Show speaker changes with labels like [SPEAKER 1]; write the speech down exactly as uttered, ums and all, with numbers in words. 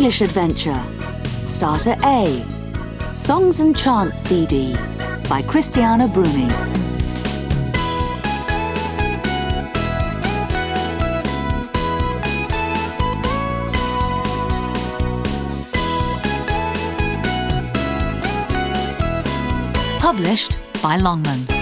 [SPEAKER 1] English adventure. Starter A. Songs and Chants C D by Christiana Bruni. Published by Longman.